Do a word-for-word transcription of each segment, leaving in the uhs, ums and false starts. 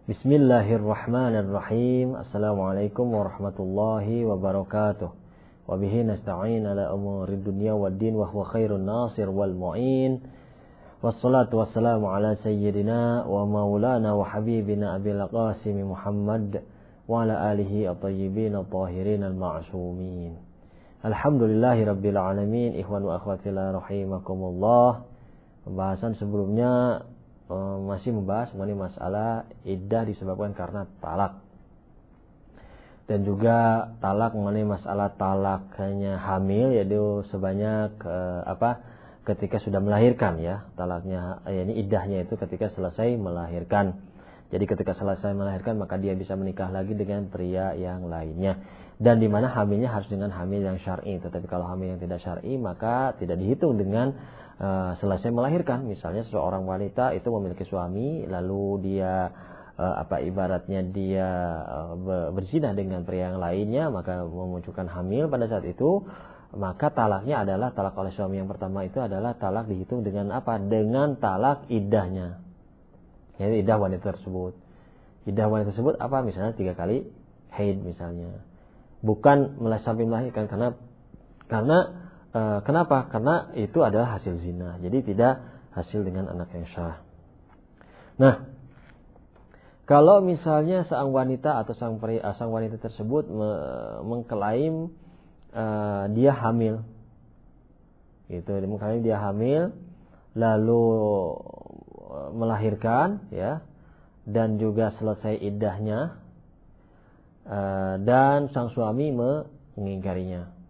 Bismillahirrahmanirrahim. Assalamualaikum warahmatullahi wabarakatuh. Wa bihi nasta'in ala umurid dunya waddin wa huwa khairun nasir wal mu'in. Wassalatu wassalamu ala sayyidina wa maulana wa habibina Abil Qasim Muhammad wa ala alihi at-tayyibin at-tahirin al-ma'sumin. Alhamdulillahi rabbil alamin. Ikhwan wa akhwat fillah rahimakumullah. Pembahasan sebelumnya masih membahas mengenai masalah iddah disebabkan karena talak, dan juga talak mengenai masalah talak hanya hamil, yaitu sebanyak eh, apa ketika sudah melahirkan, ya talaknya eh, ini iddahnya itu ketika selesai melahirkan. Jadi ketika selesai melahirkan maka dia bisa menikah lagi dengan pria yang lainnya, dan di mana hamilnya harus dengan hamil yang syar'i. Tetapi kalau hamil yang tidak syar'i maka tidak dihitung dengan Uh, selesai melahirkan. Misalnya seorang wanita itu memiliki suami, lalu dia uh, apa ibaratnya dia uh, berzina dengan pria yang lainnya, maka memunculkan hamil pada saat itu, maka talaknya adalah talak oleh suami yang pertama itu adalah talak dihitung dengan apa? Dengan talak iddahnya. Jadi iddah wanita tersebut. Iddah wanita tersebut apa? Misalnya tiga kali haid misalnya. Bukan sampai melahirkan, karena karena Uh, kenapa? Karena itu adalah hasil zina. Jadi tidak hasil dengan anak yang sah. Nah, kalau misalnya sang wanita atau sang pria, sang wanita tersebut me- mengklaim uh, dia hamil, gitu, mengklaim dia hamil, lalu uh, melahirkan, ya, dan juga selesai iddahnya, uh, dan sang suami mengingkarinya.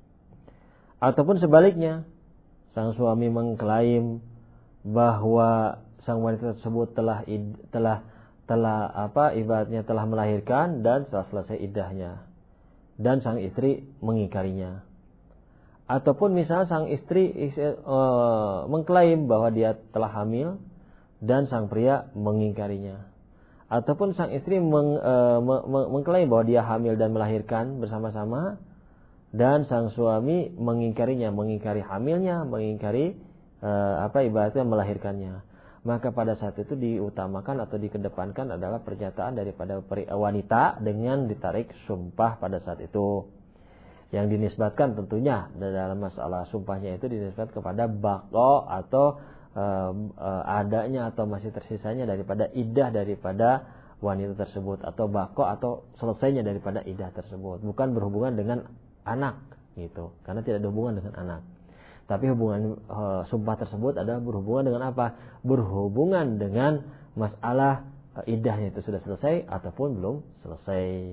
Ataupun sebaliknya, sang suami mengklaim bahwa sang wanita tersebut telah telah telah apa ibaratnya telah melahirkan dan setelah selesai iddahnya, dan sang istri mengingkarinya. Ataupun misalnya sang istri uh, mengklaim bahwa dia telah hamil dan sang pria mengingkarinya. Ataupun sang istri meng, uh, mengklaim bahwa dia hamil dan melahirkan bersama-sama, dan sang suami mengingkarinya, mengingkari hamilnya, mengingkari uh, apa ibaratnya melahirkannya. Maka pada saat itu diutamakan atau dikedepankan adalah pernyataan daripada wanita dengan ditarik sumpah pada saat itu, yang dinisbatkan tentunya dalam masalah sumpahnya itu dinisbat kepada baqo atau uh, uh, adanya atau masih tersisanya daripada iddah daripada wanita tersebut, atau baqo atau selesainya daripada iddah tersebut, bukan berhubungan dengan anak, gitu, karena tidak ada hubungan dengan anak. Tapi hubungan e, sumpah tersebut adalah berhubungan dengan apa? Berhubungan dengan masalah e, iddahnya itu sudah selesai ataupun belum selesai.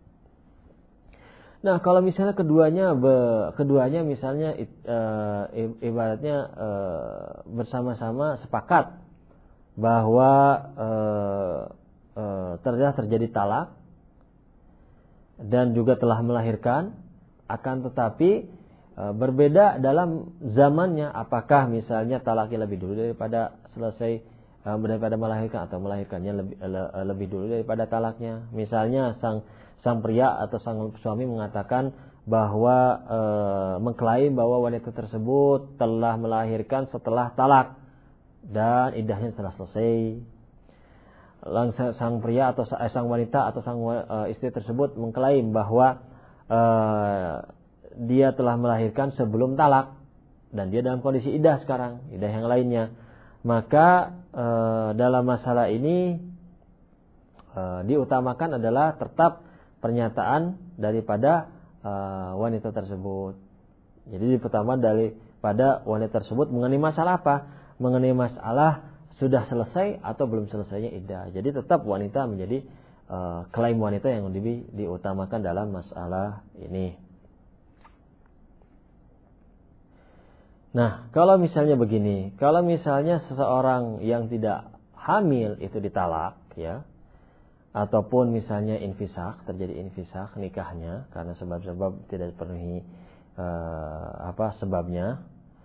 Nah, kalau misalnya keduanya be, keduanya misalnya e, ibaratnya e, bersama-sama sepakat bahwa e, e, telah terjadi talak dan juga telah melahirkan, akan tetapi e, berbeda dalam zamannya. Apakah misalnya talaknya lebih dulu daripada selesai e, daripada melahirkan, atau melahirkannya lebih le, lebih dulu daripada talaknya. Misalnya sang sang pria atau sang suami mengatakan bahwa e, mengklaim bahwa wanita tersebut telah melahirkan setelah talak dan iddahnya telah selesai. Langsung sang pria atau sang wanita atau sang e, istri tersebut mengklaim bahwa Uh, dia telah melahirkan sebelum talak dan dia dalam kondisi iddah sekarang, iddah yang lainnya. Maka uh, dalam masalah ini uh, diutamakan adalah tetap pernyataan daripada uh, wanita tersebut. Jadi pertama daripada wanita tersebut mengenai masalah apa? Mengenai masalah sudah selesai atau belum selesainya iddah. Jadi tetap wanita menjadi Uh, klaim wanita yang lebih diutamakan dalam masalah ini. Nah, kalau misalnya begini, kalau misalnya seseorang yang tidak hamil itu ditalak, ya, ataupun misalnya infisak, terjadi infisak nikahnya karena sebab-sebab tidak dipenuhi uh, apa sebabnya,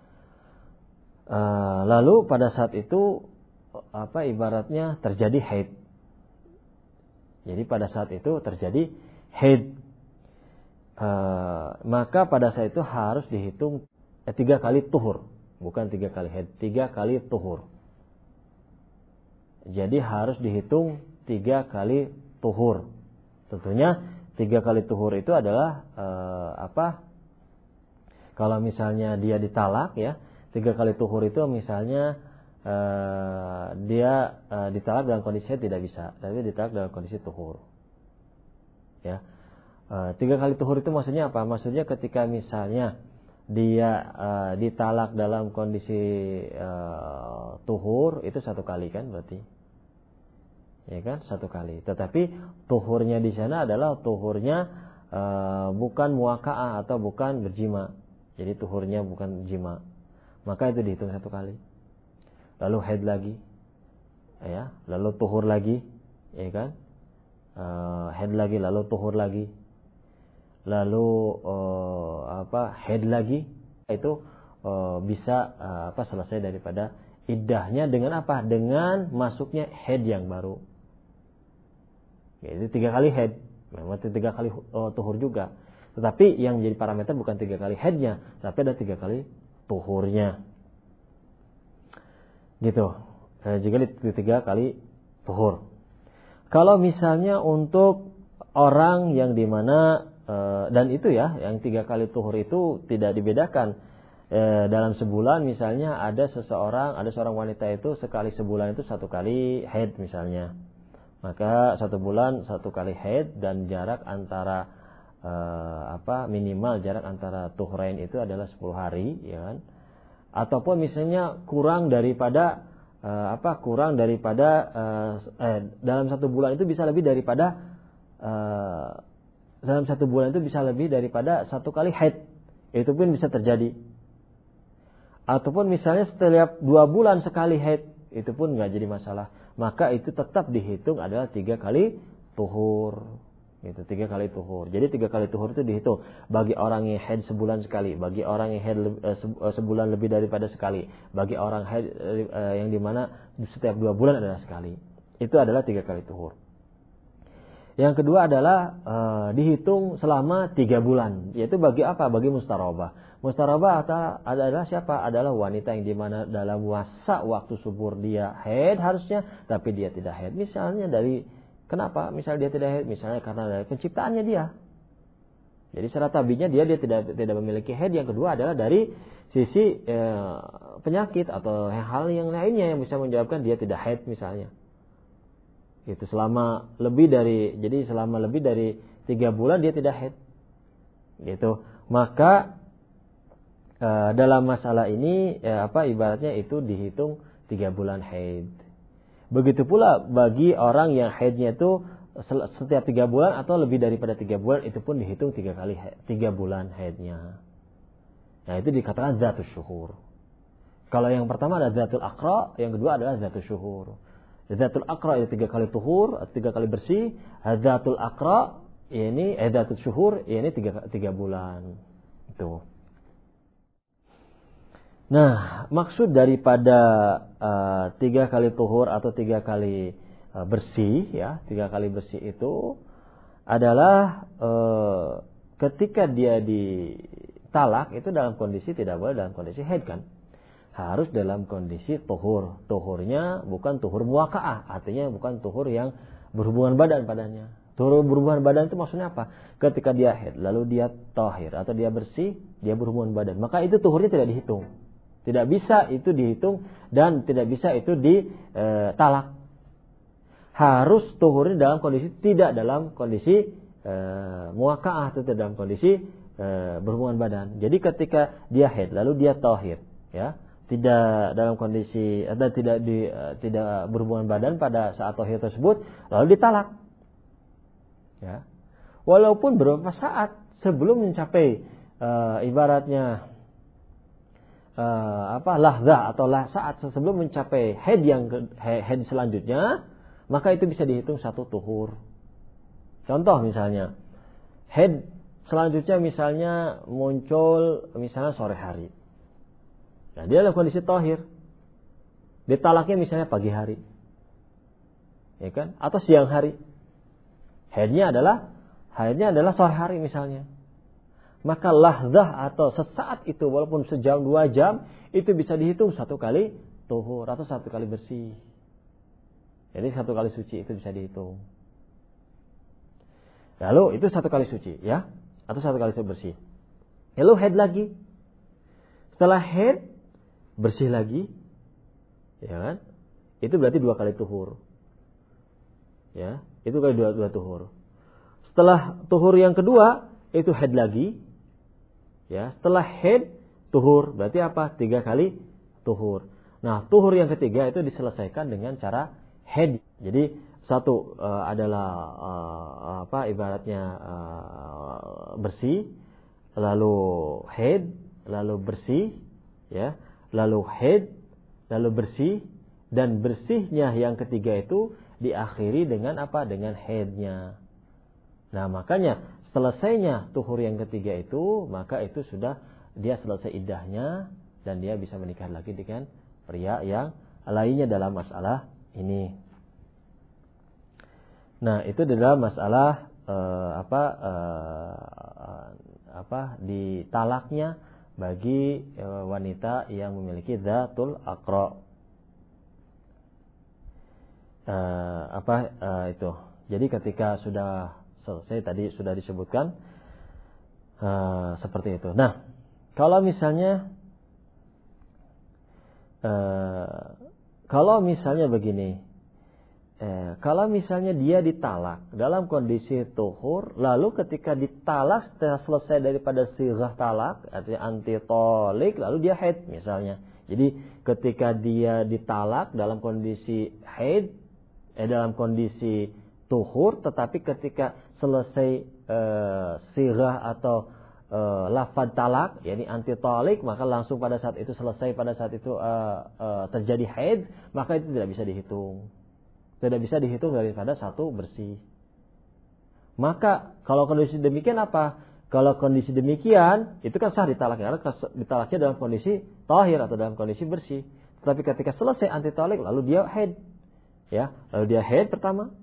uh, lalu pada saat itu apa ibaratnya terjadi haid. Jadi pada saat itu terjadi haid, e, maka pada saat itu harus dihitung eh, tiga kali tuhur, bukan tiga kali haid, tiga kali tuhur. Jadi harus dihitung tiga kali tuhur. Tentunya tiga kali tuhur itu adalah uh, apa? Kalau misalnya dia ditalak ya, tiga kali tuhur itu misalnya uh, dia uh, ditalak dalam kondisi tidak bisa, tapi ditalak dalam kondisi tuhur. Ya, uh, tiga kali tuhur itu maksudnya apa? Maksudnya ketika misalnya dia uh, ditalak dalam kondisi uh, tuhur itu satu kali kan berarti, ya kan satu kali. Tetapi tuhurnya di sana adalah tuhurnya uh, bukan muwaka'ah atau bukan berjima. Jadi tuhurnya bukan jima, maka itu dihitung satu kali. Lalu haid lagi, ya, lalu tuhur lagi, ya kan? Uh, haid lagi, lalu tuhur lagi. Lalu uh, apa haid lagi itu uh, bisa uh, apa selesai daripada iddahnya dengan apa? Dengan masuknya haid yang baru. Jadi tiga kali haid, memang tiga kali uh, tuhur juga. Tetapi yang jadi parameter bukan tiga kali haidnya, tapi ada tiga kali tuhurnya. Gitu. Eh, jika tiga kali tuhur. Kalau misalnya untuk orang yang dimana dan itu ya, yang tiga kali tuhur itu tidak dibedakan. E, dalam sebulan misalnya ada seseorang, ada seorang wanita itu sekali sebulan itu satu kali haid misalnya. Maka satu bulan satu kali haid dan jarak antara e, apa minimal jarak antara tuhrain itu adalah sepuluh hari, ya kan? Ataupun misalnya kurang daripada e, apa kurang daripada e, eh, dalam satu bulan itu bisa lebih daripada e, dalam satu bulan itu bisa lebih daripada satu kali haid. Itu pun bisa terjadi. Ataupun misalnya setiap dua bulan sekali haid. Itu pun nggak jadi masalah. Maka itu tetap dihitung adalah tiga kali tuhur. Itu tiga kali tuhur. Jadi tiga kali tuhur itu dihitung. Bagi orang yang haid sebulan sekali. Bagi orang yang haid sebulan lebih daripada sekali. Bagi orang haid yang dimana setiap dua bulan adalah sekali. Itu adalah tiga kali tuhur. Yang kedua adalah e, dihitung selama tiga bulan. Yaitu bagi apa? Bagi mustarabah. Mustarabah adalah siapa? Adalah wanita yang dimana dalam masa waktu subur dia haid harusnya, tapi dia tidak haid. Misalnya dari, kenapa? Misalnya dia tidak haid, misalnya karena dari penciptaannya dia. Jadi secara tabinya dia dia tidak tidak memiliki haid. Yang kedua adalah dari sisi e, penyakit atau hal yang lainnya yang bisa menyebabkan dia tidak haid misalnya. Itu selama lebih dari jadi selama lebih dari tiga bulan dia tidak haid, gitu. Maka e, dalam masalah ini e, apa ibaratnya itu dihitung tiga bulan haid. Begitu pula bagi orang yang haidnya itu setiap tiga bulan atau lebih daripada tiga bulan, itu pun dihitung tiga kali tiga bulan haidnya. Nah itu dikatakan zatus syuhur. Kalau yang pertama adalah zatul aqra, yang kedua adalah zatus syuhur. Zatul aqra itu tiga kali tuhur, tiga kali bersih. Zatul aqra ini, eh, zatul syuhur ini tiga, tiga bulan. Itu. Nah, maksud daripada uh, tiga kali tuhur atau tiga kali uh, bersih, ya, tiga kali bersih itu adalah uh, ketika dia ditalak itu dalam kondisi tidak boleh dalam kondisi haid kan. Harus dalam kondisi tuhur. Tuhurnya bukan tuhur muwaka'ah, artinya bukan tuhur yang berhubungan badan padanya. Tuhur berhubungan badan itu maksudnya apa? Ketika dia haid, lalu dia tahir atau dia bersih, dia berhubungan badan, maka itu tuhurnya tidak dihitung. Tidak bisa itu dihitung dan tidak bisa itu ditalak. Harus tuhurnya dalam kondisi tidak dalam kondisi e, muwaka'ah atau tidak dalam kondisi e, berhubungan badan. Jadi ketika dia haid lalu dia tahir, ya, tidak dalam kondisi atau tidak di, uh, tidak berhubungan badan pada saat tahir tersebut, lalu ditalak. Ya. Walaupun beberapa saat sebelum mencapai uh, ibaratnya uh, apa lahzah atau lah saat sebelum mencapai haid yang haid selanjutnya, maka itu bisa dihitung satu tuhur. Contoh misalnya haid selanjutnya misalnya muncul misalnya sore hari. Nah, dia dalam kondisi tahir. Ditalaknya misalnya pagi hari. Ya kan? Atau siang hari. Haidnya adalah haidnya adalah sore hari misalnya. Maka lahzah atau sesaat itu walaupun sejam dua jam itu bisa dihitung satu kali tuhur atau satu kali bersih. Jadi satu kali suci itu bisa dihitung. Lalu itu satu kali suci, ya, atau satu kali bersih. Lalu haid lagi. Setelah haid bersih lagi, ya kan? Itu berarti dua kali tuhur. Ya, itu kali dua dua tuhur. Setelah tuhur yang kedua itu haid lagi. Ya, setelah haid tuhur berarti apa? Tiga kali tuhur. Nah, tuhur yang ketiga itu diselesaikan dengan cara haid. Jadi satu uh, adalah uh, apa ibaratnya uh, bersih, lalu haid, lalu bersih, ya, lalu haid, lalu bersih, dan bersihnya yang ketiga itu diakhiri dengan apa? Dengan haidnya. Nah, makanya selesainya tuhur yang ketiga itu, maka itu sudah dia selesai iddahnya dan dia bisa menikah lagi dengan pria yang lainnya dalam masalah ini. Nah, itu adalah masalah uh, apa uh, apa ditalaknya bagi uh, wanita yang memiliki dzatul aqra. Uh, apa uh, itu? Jadi ketika sudah selesai tadi sudah disebutkan uh, seperti itu. Nah, kalau misalnya uh, kalau misalnya begini, eh, kalau misalnya dia ditalak dalam kondisi tuhur, lalu ketika ditalak setelah selesai daripada sighah talak, artinya anti tolik, lalu dia haid misalnya. Jadi ketika dia ditalak dalam kondisi haid, eh, dalam kondisi tuhur, tetapi ketika selesai uh, sighah atau uh, lafaz talak, yakni anti talik, maka langsung pada saat itu selesai, pada saat itu uh, uh, terjadi haid, maka itu tidak bisa dihitung. Tidak bisa dihitung daripada satu bersih. Maka kalau kondisi demikian apa? Kalau kondisi demikian, itu kan sah ditalaknya, karena ditalaknya dalam kondisi tahir atau dalam kondisi bersih. Tetapi ketika selesai anti talik, lalu dia haid, ya, lalu dia haid pertama,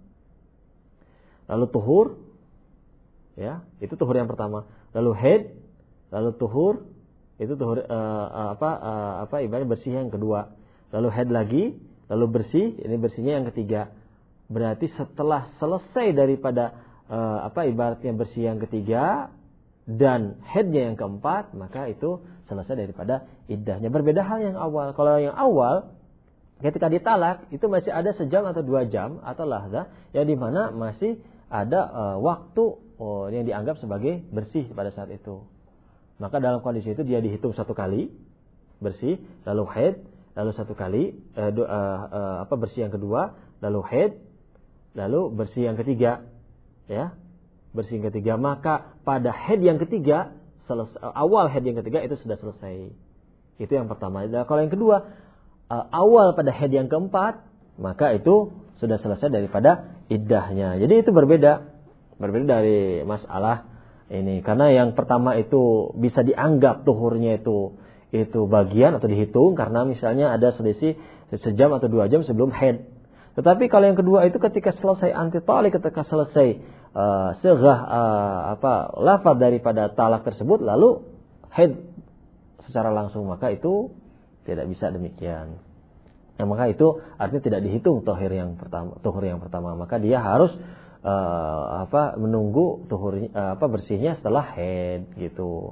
lalu tuhur, ya, itu tuhur yang pertama. Lalu haid, lalu tuhur, itu tuhur uh, apa uh, apa ibaratnya bersih yang kedua. Lalu haid lagi, lalu bersih, ini bersihnya yang ketiga. Berarti setelah selesai daripada uh, apa ibaratnya bersih yang ketiga dan haidnya yang keempat, maka itu selesai daripada iddahnya. Berbeda hal yang awal. Kalau yang awal ketika ditalak itu masih ada sejam atau dua jam atau lahzah yang dimana masih ada uh, waktu oh, yang dianggap sebagai bersih pada saat itu. Maka dalam kondisi itu dia dihitung satu kali bersih, lalu haid, lalu satu kali uh, uh, uh, apa bersih yang kedua, lalu haid, lalu bersih yang ketiga, ya, bersih yang ketiga. Maka pada haid yang ketiga, selesai, uh, awal haid yang ketiga itu sudah selesai. Itu yang pertama. Dan kalau yang kedua, uh, awal pada haid yang keempat, maka itu sudah selesai daripada iddahnya. Jadi itu berbeda, berbeda dari masalah ini. Karena yang pertama itu bisa dianggap tuhurnya itu itu bagian atau dihitung karena misalnya ada selisih sejam atau dua jam sebelum haid. Tetapi kalau yang kedua itu ketika selesai anti talik, ketika selesai uh, sighah uh, apa lafaz daripada talak tersebut lalu haid secara langsung, maka itu tidak bisa demikian. Nah, maka itu artinya tidak dihitung tuhur yang pertama, tuhur yang pertama. Maka dia harus uh, apa menunggu tuhur uh, apa bersihnya setelah haid gitu.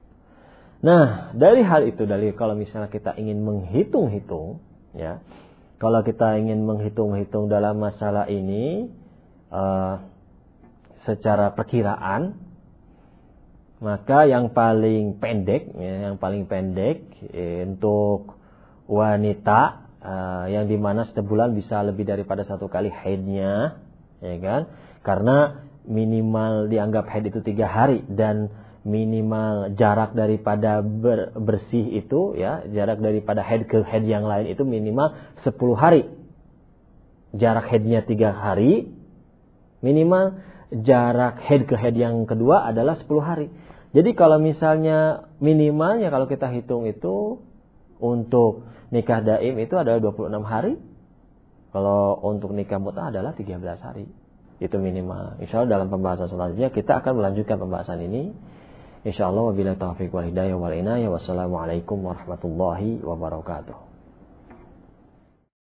Nah, dari hal itu, dari kalau misalnya kita ingin menghitung-hitung, ya, kalau kita ingin menghitung-hitung dalam masalah ini uh, secara perkiraan, maka yang paling pendek, ya, yang paling pendek eh, untuk wanita Uh, yang dimana sebulan bisa lebih daripada satu kali haidnya, ya kan? Karena minimal dianggap haid itu tiga hari dan minimal jarak daripada ber, bersih itu, ya, jarak daripada haid ke haid yang lain itu minimal sepuluh hari. Jarak haidnya tiga hari, minimal jarak haid ke haid yang kedua adalah sepuluh hari. Jadi kalau misalnya minimalnya kalau kita hitung itu untuk nikah daim itu adalah dua puluh enam hari. Kalau untuk nikah mut'ah adalah tiga belas hari. Itu minimal. Insyaallah dalam pembahasan selanjutnya kita akan melanjutkan pembahasan ini. Insyaallah wabillahi taufiq wal hidayah wal inayah. Wassalamualaikum warahmatullahi wabarakatuh.